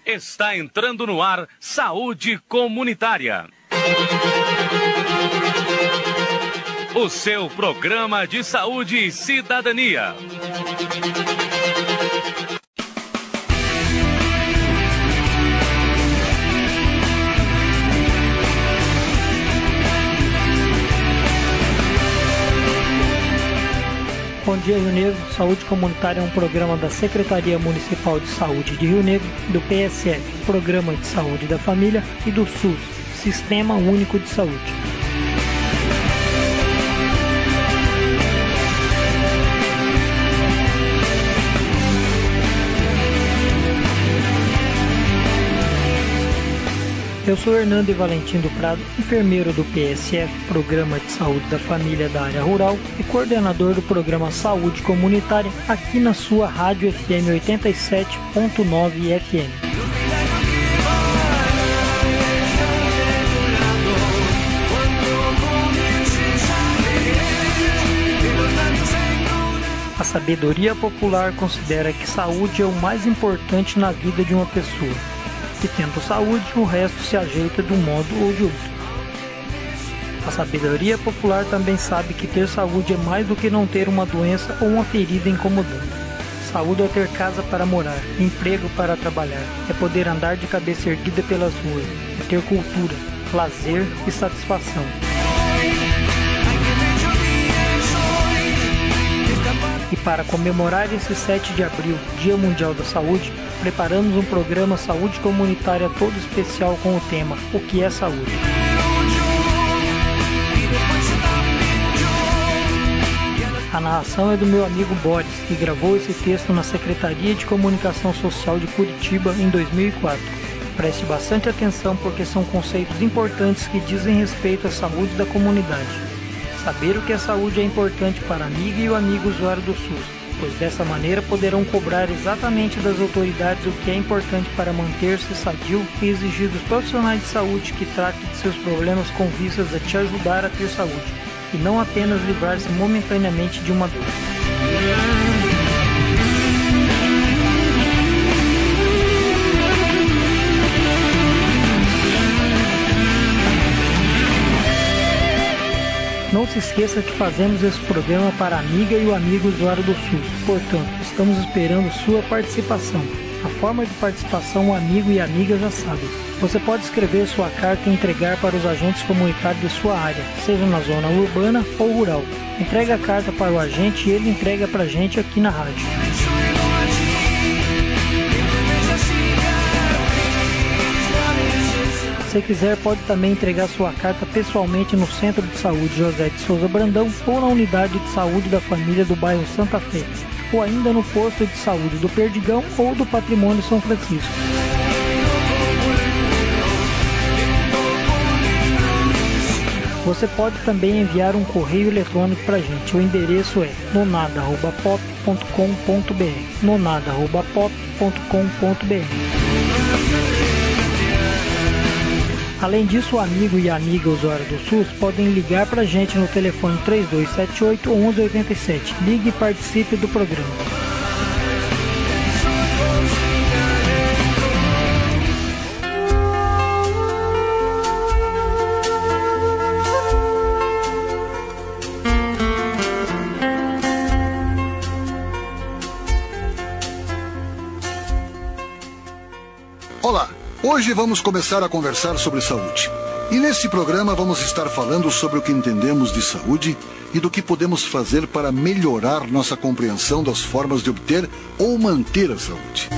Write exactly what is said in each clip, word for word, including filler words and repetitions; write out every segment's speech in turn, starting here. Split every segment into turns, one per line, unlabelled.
Está entrando no ar Saúde Comunitária. O seu programa de saúde e cidadania.
Bom dia, Rio Negro. Saúde Comunitária é um programa da Secretaria Municipal de Saúde de Rio Negro, do P S F, Programa de Saúde da Família, e do SUS, Sistema Único de Saúde. Eu sou Hernando Valentim do Prado, enfermeiro do P S F, Programa de Saúde da Família da Área Rural, e coordenador do programa Saúde Comunitária, aqui na sua Rádio F M oitenta e sete ponto nove F M. A sabedoria popular considera que saúde é o mais importante na vida de uma pessoa. E tendo saúde, o resto se ajeita de um modo ou de outro. A sabedoria popular também sabe que ter saúde é mais do que não ter uma doença ou uma ferida incomodante. Saúde é ter casa para morar, emprego para trabalhar, é poder andar de cabeça erguida pelas ruas, é ter cultura, lazer e satisfação. E para comemorar esse sete de abril, Dia Mundial da Saúde, preparamos um programa Saúde Comunitária todo especial com o tema O que é Saúde? A narração é do meu amigo Boris, que gravou esse texto na Secretaria de Comunicação Social de Curitiba em dois mil e quatro. Preste bastante atenção porque são conceitos importantes que dizem respeito à saúde da comunidade. Saber o que é saúde é importante para a amiga e o amigo usuário do SUS, pois dessa maneira poderão cobrar exatamente das autoridades o que é importante para manter-se sadio e exigir dos profissionais de saúde que tratem de seus problemas com vistas a te ajudar a ter saúde, e não apenas livrar-se momentaneamente de uma dor. Não se esqueça que fazemos esse programa para a amiga e o amigo usuário do SUS. Portanto, estamos esperando sua participação. A forma de participação o amigo e a amiga já sabem. Você pode escrever sua carta e entregar para os agentes comunitários de sua área, seja na zona urbana ou rural. Entregue a carta para o agente e ele entrega para a gente aqui na rádio. Se quiser, pode também entregar sua carta pessoalmente no Centro de Saúde José de Souza Brandão ou na Unidade de Saúde da Família do bairro Santa Fé, ou ainda no Posto de Saúde do Perdigão ou do Patrimônio São Francisco. Você pode também enviar um correio eletrônico para a gente. O endereço é nonada arroba pop ponto com ponto b r nonada arroba pop ponto com ponto b r. Além disso, o amigo e a amiga usuário do SUS podem ligar para a gente no telefone três dois sete oito, um um oito sete. Ligue e participe do programa.
Olá! Hoje vamos começar a conversar sobre saúde. E nesse programa vamos estar falando sobre o que entendemos de saúde e do que podemos fazer para melhorar nossa compreensão das formas de obter ou manter a saúde.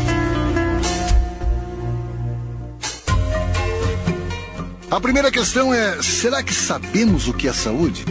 A primeira questão é: será que sabemos o que é saúde?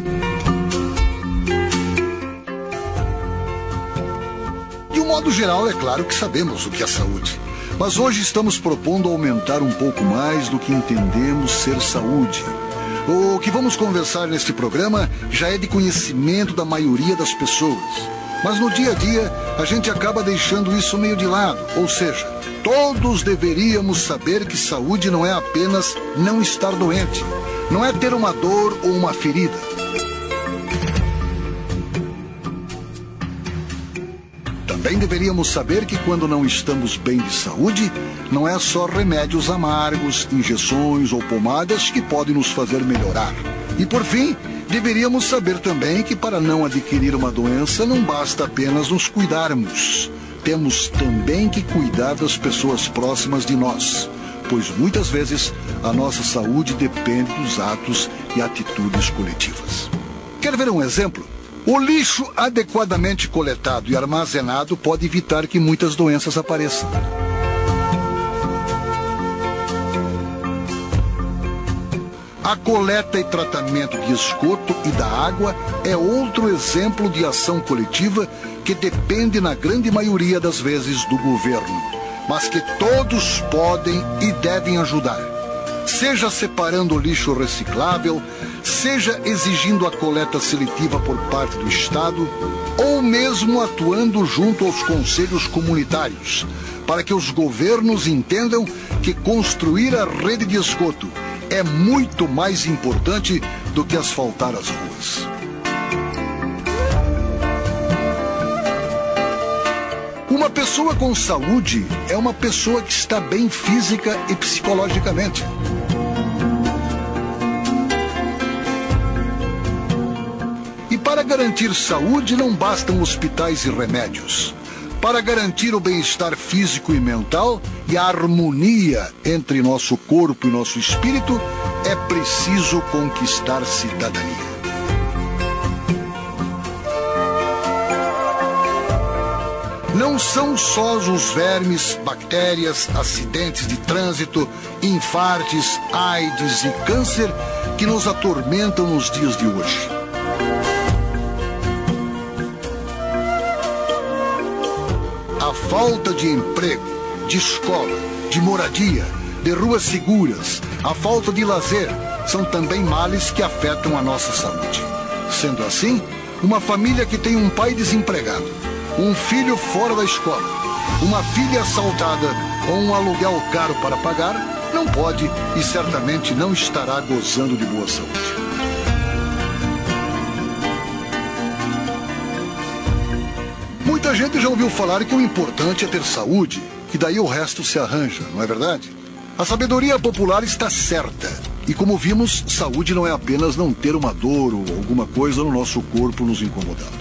De um modo geral, é claro que sabemos o que é saúde. Mas hoje estamos propondo aumentar um pouco mais do que entendemos ser saúde. O que vamos conversar neste programa já é de conhecimento da maioria das pessoas. Mas no dia a dia, a gente acaba deixando isso meio de lado. Ou seja, todos deveríamos saber que saúde não é apenas não estar doente. Não é ter uma dor ou uma ferida. Também Também deveríamos saber que quando não estamos bem de saúde, não é só remédios amargos, injeções ou pomadas que podem nos fazer melhorar. E por fim, deveríamos saber também que para não adquirir uma doença não basta apenas nos cuidarmos. Temos também que cuidar das pessoas próximas de nós, pois muitas vezes a nossa saúde depende dos atos e atitudes coletivas. Quer ver um exemplo? O lixo adequadamente coletado e armazenado pode evitar que muitas doenças apareçam. A coleta e tratamento de esgoto e da água é outro exemplo de ação coletiva que depende, na grande maioria das vezes, do governo, mas que todos podem e devem ajudar. Seja separando o lixo reciclável, seja exigindo a coleta seletiva por parte do Estado, ou mesmo atuando junto aos conselhos comunitários, para que os governos entendam que construir a rede de esgoto é muito mais importante do que asfaltar as ruas. Uma pessoa com saúde é uma pessoa que está bem física e psicologicamente. E para garantir saúde não bastam hospitais e remédios. Para garantir o bem-estar físico e mental e a harmonia entre nosso corpo e nosso espírito, é preciso conquistar cidadania. Não são só os vermes, bactérias, acidentes de trânsito, infartes, AIDS e câncer que nos atormentam nos dias de hoje. A falta de emprego, de escola, de moradia, de ruas seguras, a falta de lazer, são também males que afetam a nossa saúde. Sendo assim, uma família que tem um pai desempregado, um filho fora da escola, uma filha assaltada ou um aluguel caro para pagar, não pode e certamente não estará gozando de boa saúde. Muita gente já ouviu falar que o importante é ter saúde, que daí o resto se arranja, não é verdade? A sabedoria popular está certa. E como vimos, saúde não é apenas não ter uma dor ou alguma coisa no nosso corpo nos incomodando.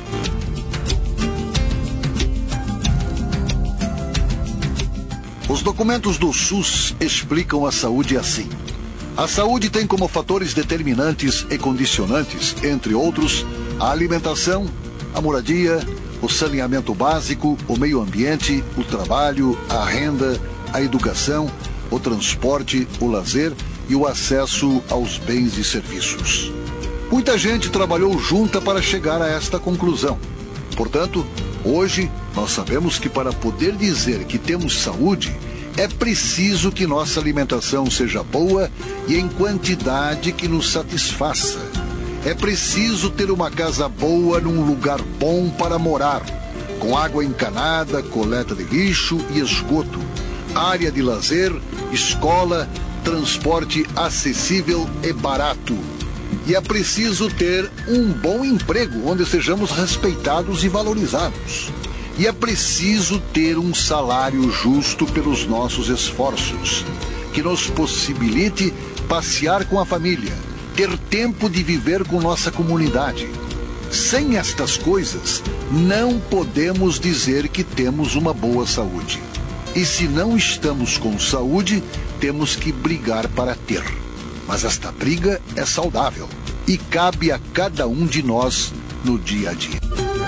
Os documentos do SUS explicam a saúde assim. A saúde tem como fatores determinantes e condicionantes, entre outros, a alimentação, a moradia, o saneamento básico, o meio ambiente, o trabalho, a renda, a educação, o transporte, o lazer e o acesso aos bens e serviços. Muita gente trabalhou junta para chegar a esta conclusão. Portanto, hoje nós sabemos que para poder dizer que temos saúde, é preciso que nossa alimentação seja boa e em quantidade que nos satisfaça. É preciso ter uma casa boa num lugar bom para morar, com água encanada, coleta de lixo e esgoto, área de lazer, escola, transporte acessível e barato. E é preciso ter um bom emprego onde sejamos respeitados e valorizados. E é preciso ter um salário justo pelos nossos esforços, que nos possibilite passear com a família, ter tempo de viver com nossa comunidade. Sem estas coisas, não podemos dizer que temos uma boa saúde. E se não estamos com saúde, temos que brigar para ter. Mas esta briga é saudável e cabe a cada um de nós no dia a dia.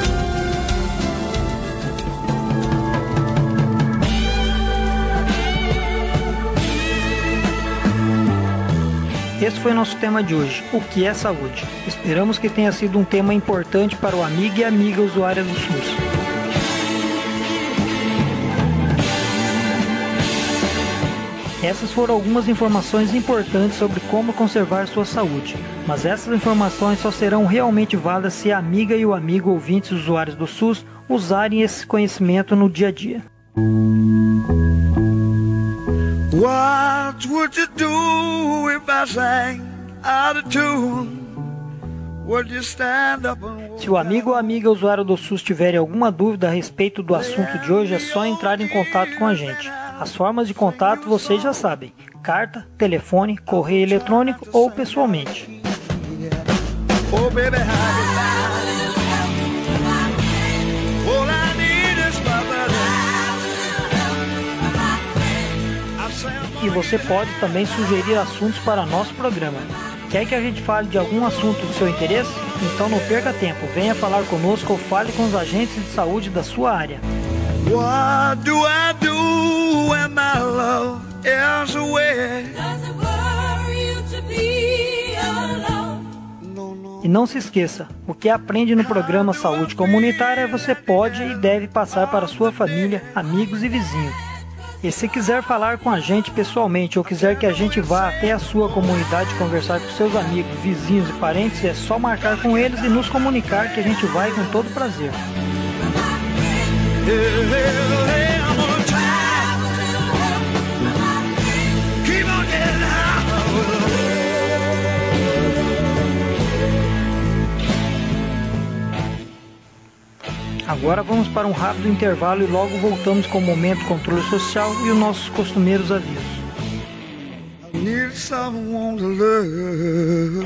Esse foi o nosso tema de hoje, o que é saúde. Esperamos que tenha sido um tema importante para o amigo e amiga usuária do SUS. Essas foram algumas informações importantes sobre como conservar sua saúde, mas essas informações só serão realmente válidas se a amiga e o amigo ouvintes usuários do SUS usarem esse conhecimento no dia a dia. What would you do if I sang out of tune? Se o amigo ou amiga usuário do SUS tiverem alguma dúvida a respeito do assunto de hoje, é só entrar em contato com a gente. As formas de contato vocês já sabem: carta, telefone, correio eletrônico ou pessoalmente.
Oh, baby,
e você pode também sugerir assuntos para nosso programa. Quer que a gente fale de algum assunto do seu interesse? Então não perca tempo, venha falar conosco ou fale com os agentes de saúde da sua área.
What do I do when my love is away? Doesn't worry you to be alone. No, no.
E não se esqueça, o que aprende no programa Saúde Comunitária você pode e deve passar para sua família, amigos e vizinhos. E se quiser falar com a gente pessoalmente ou quiser que a gente vá até a sua comunidade conversar com seus amigos, vizinhos e parentes, é só marcar com eles e nos comunicar que a gente vai com todo prazer. Agora vamos para um rápido intervalo e logo voltamos com o Momento Controle Social e os nossos costumeiros avisos.
I need someone to love.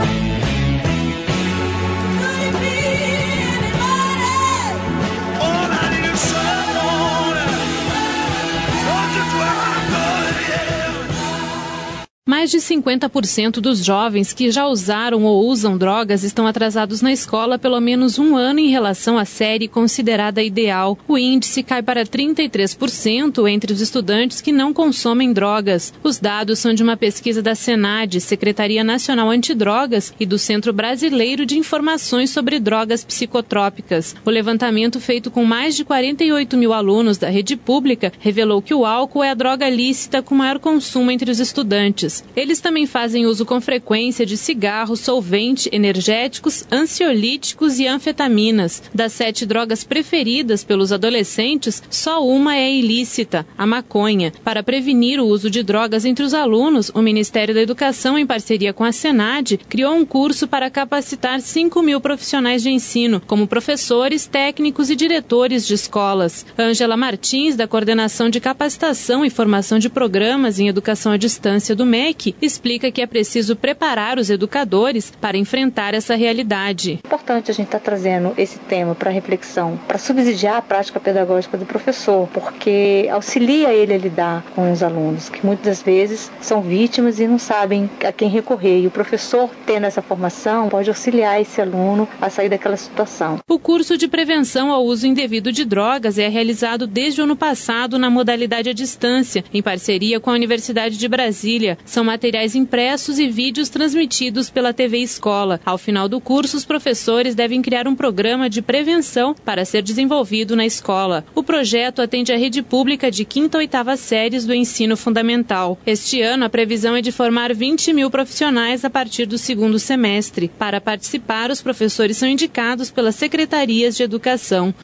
Mais de cinquenta por cento dos jovens que já usaram ou usam drogas estão atrasados na escola pelo menos um ano em relação à série considerada ideal. O índice cai para trinta e três por cento entre os estudantes que não consomem drogas. Os dados são de uma pesquisa da Senad, Secretaria Nacional Antidrogas, e do Centro Brasileiro de Informações sobre Drogas Psicotrópicas. O levantamento, feito com mais de quarenta e oito mil alunos da rede pública, revelou que o álcool é a droga lícita com maior consumo entre os estudantes. Eles também fazem uso com frequência de cigarro, solvente, energéticos, ansiolíticos e anfetaminas. Das sete drogas preferidas pelos adolescentes, só uma é ilícita, a maconha. Para prevenir o uso de drogas entre os alunos, o Ministério da Educação, em parceria com a Senad, criou um curso para capacitar cinco mil profissionais de ensino, como professores, técnicos e diretores de escolas. Ângela Martins, da Coordenação de Capacitação e Formação de Programas em Educação à Distância do M E C, explica que é preciso preparar os educadores para enfrentar essa realidade.
É importante a gente estar tá trazendo esse tema para reflexão, para subsidiar a prática pedagógica do professor, porque auxilia ele a lidar com os alunos, que muitas das vezes são vítimas e não sabem a quem recorrer. E o professor, tendo essa formação, pode auxiliar esse aluno a sair daquela situação.
O curso de prevenção ao uso indevido de drogas é realizado desde o ano passado na modalidade à distância, em parceria com a Universidade de Brasília. São materiais impressos e vídeos transmitidos pela T V Escola. Ao final do curso, os professores devem criar um programa de prevenção para ser desenvolvido na escola. O projeto atende a rede pública de quinta a oitava séries do ensino fundamental. Este ano, a previsão é de formar vinte mil profissionais a partir do segundo semestre. Para participar, os professores são indicados pelas secretarias de educação.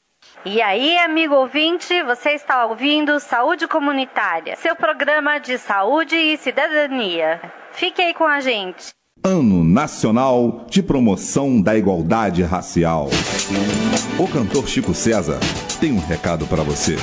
E aí, amigo ouvinte, você está ouvindo Saúde Comunitária, seu programa de saúde e cidadania. Fique aí com a gente.
Ano Nacional de Promoção da Igualdade Racial. O cantor Chico César tem um recado para você.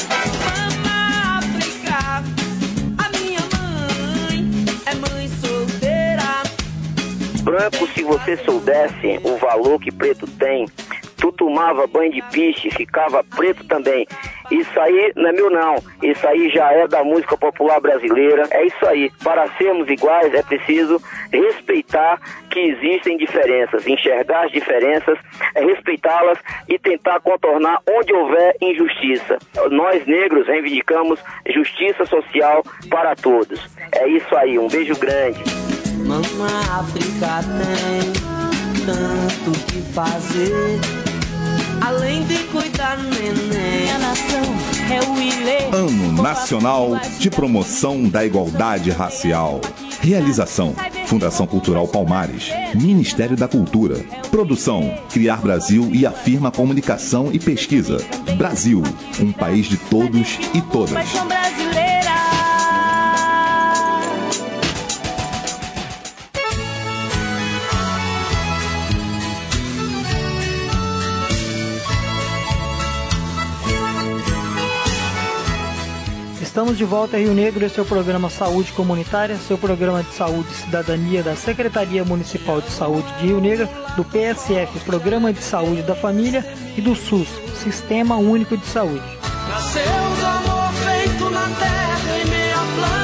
África, a minha mãe é mãe solteira.
Branco, se você soubesse o valor que preto tem, tu tomava banho de piche, ficava preto também. Isso aí não é meu não, isso aí já é da música popular brasileira. É isso aí, para sermos iguais é preciso respeitar que existem diferenças, enxergar as diferenças, é respeitá-las e tentar contornar onde houver injustiça. Nós negros reivindicamos justiça social para todos. É isso aí, um beijo grande.
Mamãe África tem tanto que fazer, além de cuidar do neném. A nação é o Ilê.
Ano Nacional de Promoção da Igualdade Racial. Realização: Fundação Cultural Palmares, Ministério da Cultura. Produção: Criar Brasil e Afirma Comunicação e Pesquisa. Brasil, um país de todos e todas.
Estamos de volta a Rio Negro, esse é o programa Saúde Comunitária, seu programa de saúde e cidadania da Secretaria Municipal de Saúde de Rio Negro, do P S F, Programa de Saúde da Família, e do SUS, Sistema Único de Saúde.
Nasceu do amor feito na terra em meia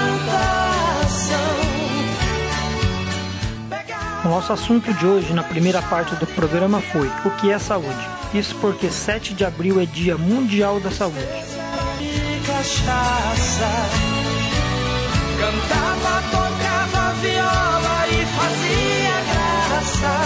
plantação.
O nosso assunto de hoje, na primeira parte do programa, foi o que é saúde. Isso porque sete de abril é Dia Mundial da Saúde.
Cachaça, cantava, tocava viola e fazia graça.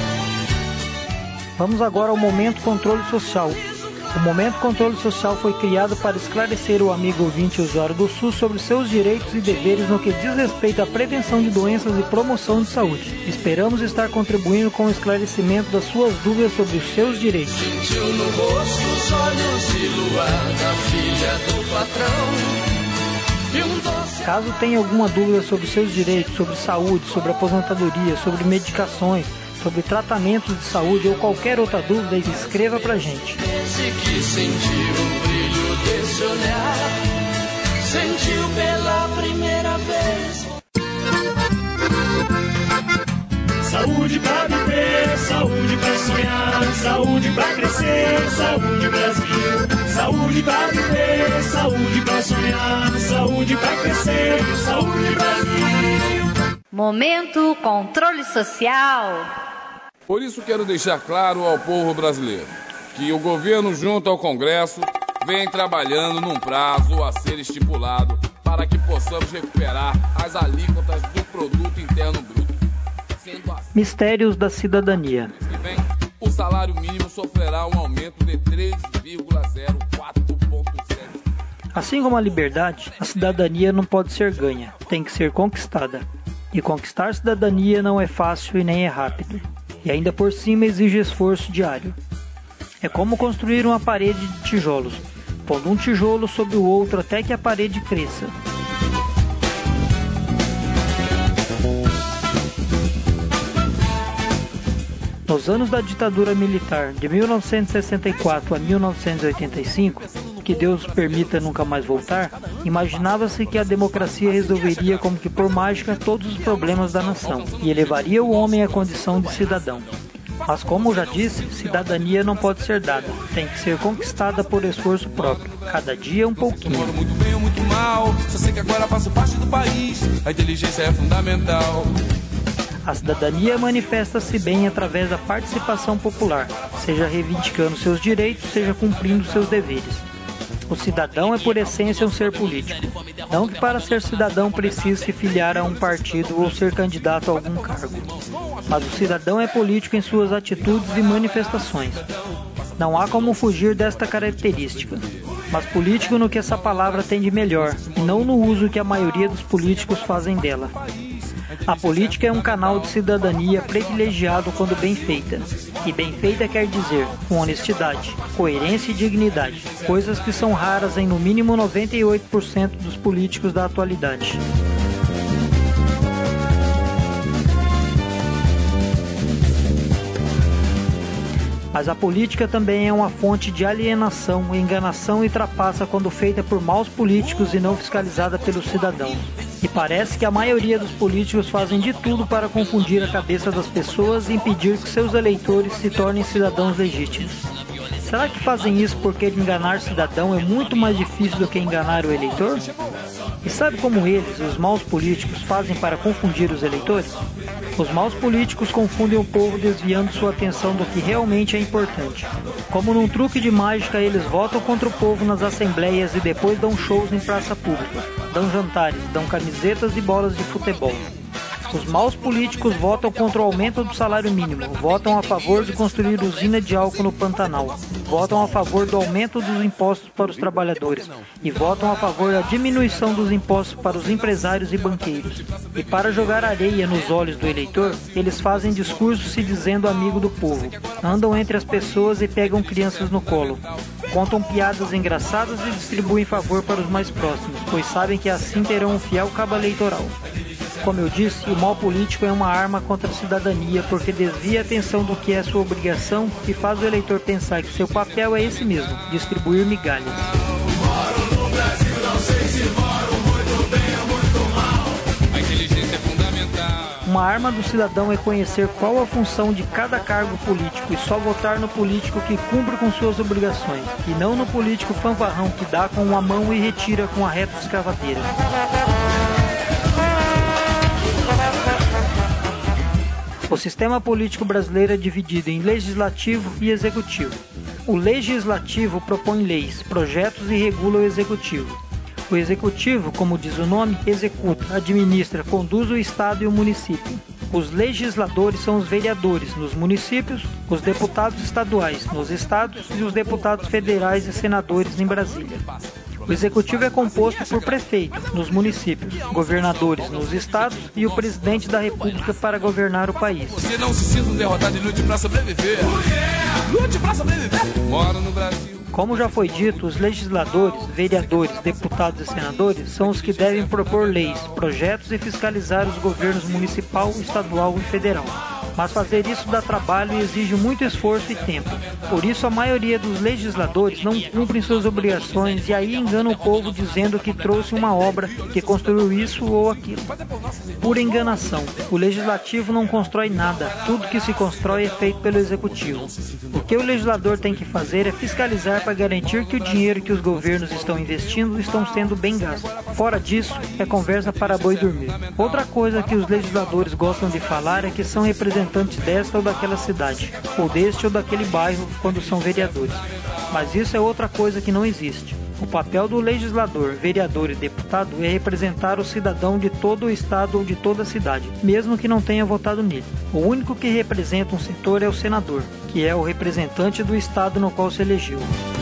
Vamos agora ao Momento Controle Social. O Momento Controle Social foi criado para esclarecer o amigo ouvinte e usuário do SUS sobre seus direitos e deveres no que diz respeito à prevenção de doenças e promoção de saúde. Esperamos estar contribuindo com o esclarecimento das suas dúvidas sobre os seus direitos.
Sentiu no rosto os olhos de luar da filha do patrão. E um doce...
Caso tenha alguma dúvida sobre seus direitos, sobre saúde, sobre aposentadoria, sobre medicações, sobre tratamentos de saúde ou qualquer outra dúvida, escreva pra gente.
Desde que sentiu o brilho desse olhar, sentiu pela primeira vez.
Saúde pra viver, saúde pra sonhar, saúde pra crescer, saúde Brasil. Saúde pra viver, saúde pra sonhar, saúde pra crescer, saúde Brasil.
Momento Controle Social.
Por isso quero deixar claro ao povo brasileiro que o governo junto ao Congresso vem trabalhando num prazo a ser estipulado para que possamos recuperar as alíquotas do produto interno bruto. Sendo assim,
Mistérios da cidadania.
vem, o salário mínimo sofrerá um aumento de três vírgula zero quatro por cento.
Assim como a liberdade, a cidadania não pode ser ganha, tem que ser conquistada. E conquistar cidadania não é fácil e nem é rápido. E ainda por cima exige esforço diário. É como construir uma parede de tijolos, pondo um tijolo sobre o outro até que a parede cresça. Nos anos da ditadura militar, de mil novecentos e sessenta e quatro a mil novecentos e oitenta e cinco, que Deus permita nunca mais voltar, imaginava-se que a democracia resolveria como que por mágica todos os problemas da nação e elevaria o homem à condição de cidadão. Mas como já disse, cidadania não pode ser dada, tem que ser conquistada por esforço próprio, cada dia um pouquinho.
Muito bem ou muito mal, só sei que agora faço parte do país, a inteligência é fundamental.
A cidadania manifesta-se bem através da participação popular, seja reivindicando seus direitos, seja cumprindo seus deveres. O cidadão é por essência um ser político. Não que para ser cidadão precise se filiar a um partido ou ser candidato a algum cargo. Mas o cidadão é político em suas atitudes e manifestações. Não há como fugir desta característica. Mas político no que essa palavra tem de melhor, e não no uso que a maioria dos políticos fazem dela. A política é um canal de cidadania privilegiado quando bem feita. E bem feita quer dizer com honestidade, coerência e dignidade, coisas que são raras em no mínimo noventa e oito por cento dos políticos da atualidade. Mas a política também é uma fonte de alienação, enganação e trapaça quando feita por maus políticos e não fiscalizada pelos cidadãos. E parece que a maioria dos políticos fazem de tudo para confundir a cabeça das pessoas e impedir que seus eleitores se tornem cidadãos legítimos. Será que fazem isso porque enganar cidadão é muito mais difícil do que enganar o eleitor? E sabe como eles, os maus políticos, fazem para confundir os eleitores? Os maus políticos confundem o povo desviando sua atenção do que realmente é importante. Como num truque de mágica, eles votam contra o povo nas assembleias e depois dão shows em praça pública, dão jantares, dão camisetas e bolas de futebol. Os maus políticos votam contra o aumento do salário mínimo, votam a favor de construir usina de álcool no Pantanal, votam a favor do aumento dos impostos para os trabalhadores e votam a favor da diminuição dos impostos para os empresários e banqueiros. E para jogar areia nos olhos do eleitor, eles fazem discursos se dizendo amigo do povo, andam entre as pessoas e pegam crianças no colo, contam piadas engraçadas e distribuem favor para os mais próximos, pois sabem que assim terão um fiel cabo eleitoral. Como eu disse, o mal político é uma arma contra a cidadania porque desvia a atenção do que é sua obrigação e faz o eleitor pensar que seu papel é esse mesmo, distribuir migalhas.
Moro no Brasil, não sei se vou
arma do cidadão é conhecer qual a função de cada cargo político e só votar no político que cumpre com suas obrigações, e não no político fanfarrão que dá com uma mão e retira com a reta escavadeira. O sistema político brasileiro é dividido em legislativo e executivo. O legislativo propõe leis, projetos e regula o executivo. O executivo, como diz o nome, executa, administra, conduz o Estado e o município. Os legisladores são os vereadores nos municípios, os deputados estaduais nos estados e os deputados federais e senadores em Brasília. O executivo é composto por prefeitos nos municípios, governadores nos estados e o presidente da República para governar o país.
Você não se sinta um derrotado e lute para sobreviver. Lute para sobreviver. Moro no Brasil.
Como já foi dito, os legisladores, vereadores, deputados e senadores são os que devem propor leis, projetos e fiscalizar os governos municipal, estadual e federal. Mas fazer isso dá trabalho e exige muito esforço e tempo. Por isso, a maioria dos legisladores não cumprem suas obrigações e aí engana o povo dizendo que trouxe uma obra, que construiu isso ou aquilo. Pura enganação. O legislativo não constrói nada. Tudo que se constrói é feito pelo executivo. O que o legislador tem que fazer é fiscalizar para garantir que o dinheiro que os governos estão investindo estão sendo bem gastos. Fora disso, é conversa para boi dormir. Outra coisa que os legisladores gostam de falar é que são representantes desta ou daquela cidade, ou deste ou daquele bairro quando são vereadores. Mas isso é outra coisa que não existe. O papel do legislador, vereador e deputado é representar o cidadão de todo o estado ou de toda a cidade, mesmo que não tenha votado nele. O único que representa um setor é o senador, que é o representante do estado no qual se elegeu.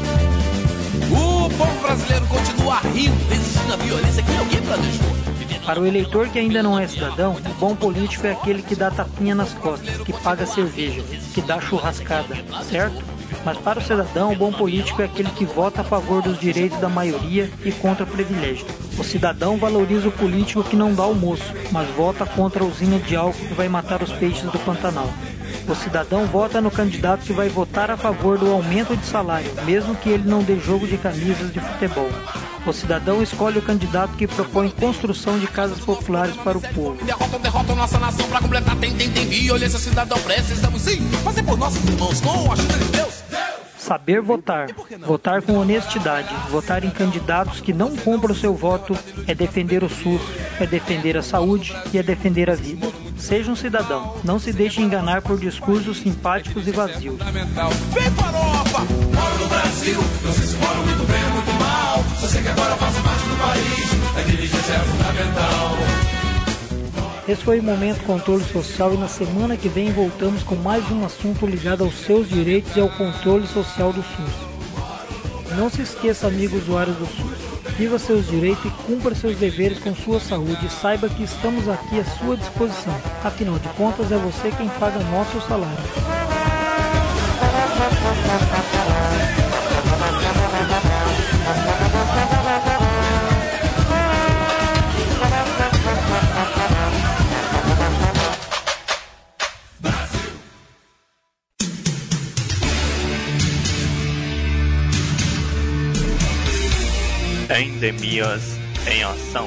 O povo brasileiro continua rindo, resistindo à violência que alguém planejou.
Para o eleitor que ainda não é cidadão, o bom político é aquele que dá tapinha nas costas, que paga cerveja, que dá churrascada, certo? Mas para o cidadão, o bom político é aquele que vota a favor dos direitos da maioria e contra o privilégio. O cidadão valoriza o político que não dá almoço, mas vota contra a usina de álcool que vai matar os peixes do Pantanal. O cidadão vota no candidato que vai votar a favor do aumento de salário, mesmo que ele não dê jogo de camisas de futebol. O cidadão escolhe o candidato que propõe construção de casas populares para o povo.
Derrota, derrota nossa nação para completar, tem, tem, tem violência, cidadão, precisamos sim fazer por nossos irmãos com a ajuda de Deus.
Saber votar, votar com honestidade, votar em candidatos que não compram o seu voto é defender o SUS, é defender a saúde e é defender a vida. Seja um cidadão, não se deixe enganar por discursos simpáticos e vazios.
Vem farofa! Moro no Brasil, não sei se moro muito bem ou muito mal, só sei que agora faço parte do país, a diligência é fundamental.
Esse foi o Momento Controle Social e na semana que vem voltamos com mais um assunto ligado aos seus direitos e ao controle social do SUS. Não se esqueça, amigo usuário do SUS, viva seus direitos e cumpra seus deveres com sua saúde e saiba que estamos aqui à sua disposição. Afinal de contas, é você quem paga nosso salário.
Endemias em ação.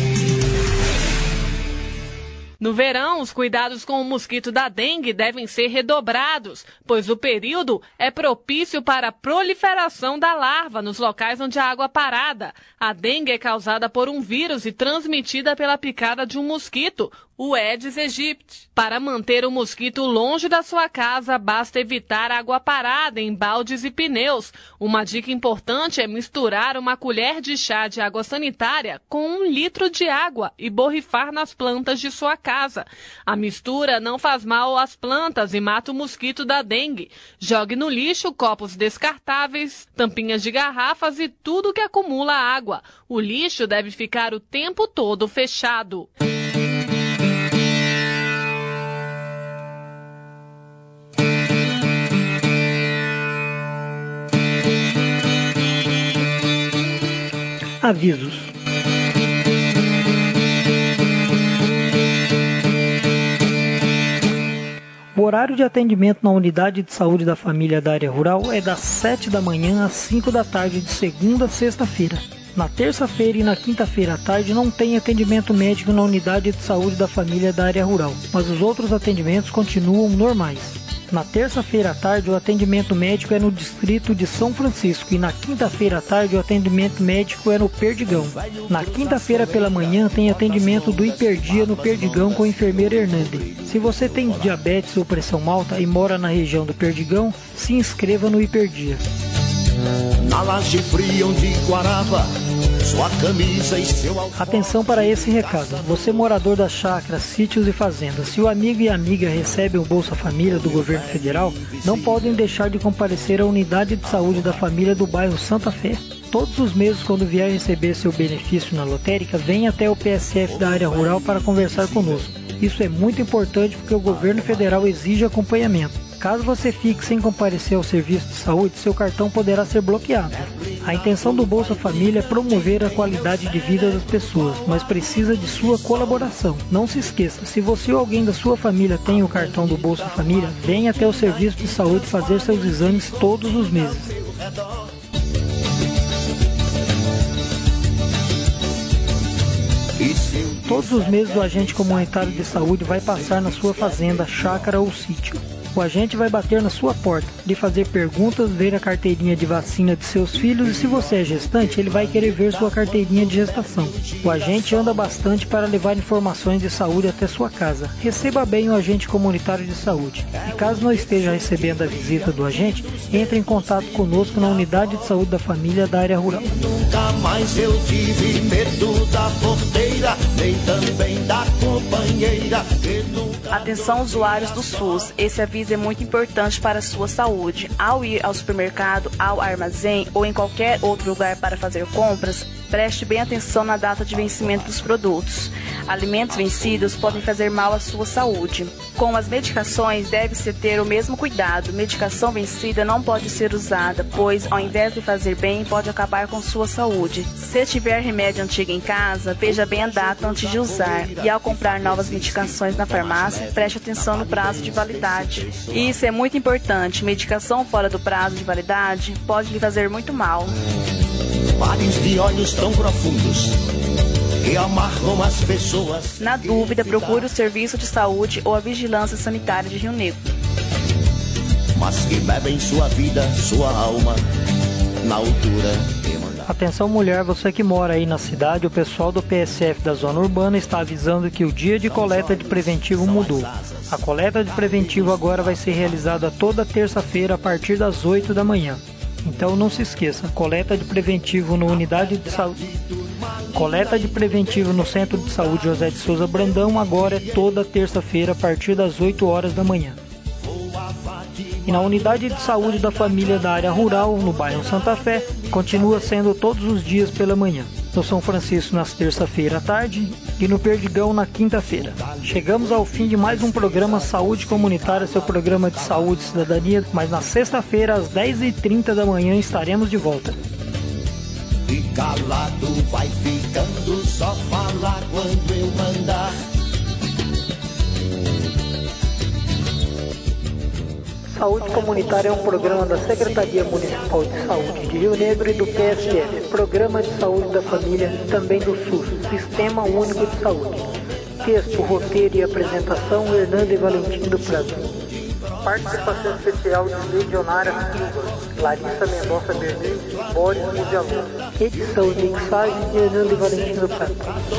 No verão, os cuidados com o mosquito da dengue devem ser redobrados, pois o período é propício para a proliferação da larva nos locais onde há água parada. A dengue é causada por um vírus e transmitida pela picada de um mosquito, o Aedes aegypti. Para manter o mosquito longe da sua casa, basta evitar água parada em baldes e pneus. Uma dica importante é misturar uma colher de chá de água sanitária com um litro de água e borrifar nas plantas de sua casa. A mistura não faz mal às plantas e mata o mosquito da dengue. Jogue no lixo copos descartáveis, tampinhas de garrafas e tudo que acumula água. O lixo deve ficar o tempo todo fechado.
Avisos. O horário de atendimento na unidade de saúde da família da área rural é das sete da manhã às cinco da tarde de segunda a sexta-feira. Na terça-feira e na quinta-feira à tarde não tem atendimento médico na unidade de saúde da família da área rural, mas os outros atendimentos continuam normais. Na terça-feira à tarde o atendimento médico é no distrito de São Francisco e na quinta-feira à tarde o atendimento médico é no Perdigão. Na quinta-feira pela manhã tem atendimento do Hiperdia no Perdigão com a enfermeira Hernande. Se você tem diabetes ou pressão alta e mora na região do Perdigão, se inscreva no Hiperdia.
Na laje fria onde guarava sua camisa e seu...
Atenção para esse recado. Você morador das chácaras, sítios e fazendas, se o amigo e a amiga recebem o Bolsa Família do governo federal, não podem deixar de comparecer à unidade de saúde da família do bairro Santa Fé. Todos os meses, quando vier receber seu benefício na lotérica, venha até o P S F da área rural para conversar conosco. Isso é muito importante porque o governo federal exige acompanhamento. Caso você fique sem comparecer ao serviço de saúde, seu cartão poderá ser bloqueado. A intenção do Bolsa Família é promover a qualidade de vida das pessoas, mas precisa de sua colaboração. Não se esqueça, se você ou alguém da sua família tem o cartão do Bolsa Família, venha até o serviço de saúde fazer seus exames todos os meses. Todos os meses o agente comunitário de saúde vai passar na sua fazenda, chácara ou sítio. O agente vai bater na sua porta, lhe fazer perguntas, ver a carteirinha de vacina de seus filhos e se você é gestante, ele vai querer ver sua carteirinha de gestação. O agente anda bastante para levar informações de saúde até sua casa. Receba bem o agente comunitário de saúde. E caso não esteja recebendo a visita do agente, entre em contato conosco na unidade de saúde da família da área rural.
Nunca mais eu tive medo da porteira, nem também da companheira.
Atenção usuários do SUS, esse aviso é muito importante para a sua saúde. Ao ir ao supermercado, ao armazém ou em qualquer outro lugar para fazer compras, preste bem atenção na data de vencimento dos produtos. Alimentos vencidos podem fazer mal à sua saúde. Com as medicações, deve-se ter o mesmo cuidado. Medicação vencida não pode ser usada, pois, ao invés de fazer bem, pode acabar com sua saúde. Se tiver remédio antigo em casa, veja bem a data antes de usar. E ao comprar novas medicações na farmácia, preste atenção no prazo de validade. E isso é muito importante. Medicação fora do prazo de validade pode lhe fazer muito mal.
Mares de olhos tão profundos que amarram as pessoas.
Na dúvida, procure o serviço de saúde ou a vigilância sanitária de Rio Negro.
Mas que bebem sua vida, sua alma, na altura.
Atenção mulher, você que mora aí na cidade, o pessoal do P S F da zona urbana está avisando que o dia de coleta de preventivo mudou. A coleta de preventivo agora vai ser realizada toda terça-feira a partir das oito da manhã. Então não se esqueça, coleta de preventivo na unidade de saúde. Coleta de preventivo no Centro de Saúde José de Souza Brandão agora é toda terça-feira a partir das oito horas da manhã. E na unidade de saúde da família da área rural, no bairro Santa Fé, continua sendo todos os dias pela manhã. No São Francisco nas terça-feira à tarde e no Perdigão na quinta-feira. Chegamos ao fim de mais um programa Saúde Comunitária, seu programa de saúde e cidadania, mas na sexta-feira às dez e trinta da manhã estaremos de volta.
E calado vai ficando, só falar quando eu mandar.
Saúde Comunitária é um programa da Secretaria Municipal de Saúde de Rio Negro e do P S F, Programa de Saúde da Família e também do SUS, Sistema Único de Saúde. Texto, roteiro e apresentação, Hernando e Valentim do Prado. Participação especial de Legionária Silva, Larissa Mendonça Bernardes, Boris Villalobos. Edição e mixagem de Hernando e Valentim do Prado.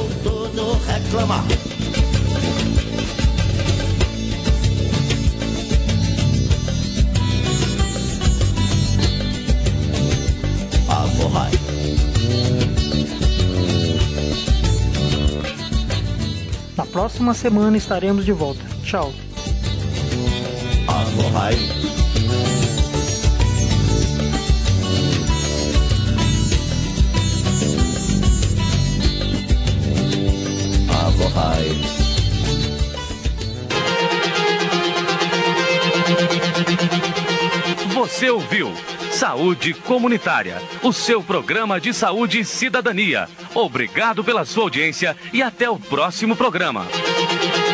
Na próxima semana estaremos de volta. Tchau.
Você ouviu Saúde Comunitária, o seu programa de saúde e cidadania. Obrigado pela sua audiência e até o próximo programa.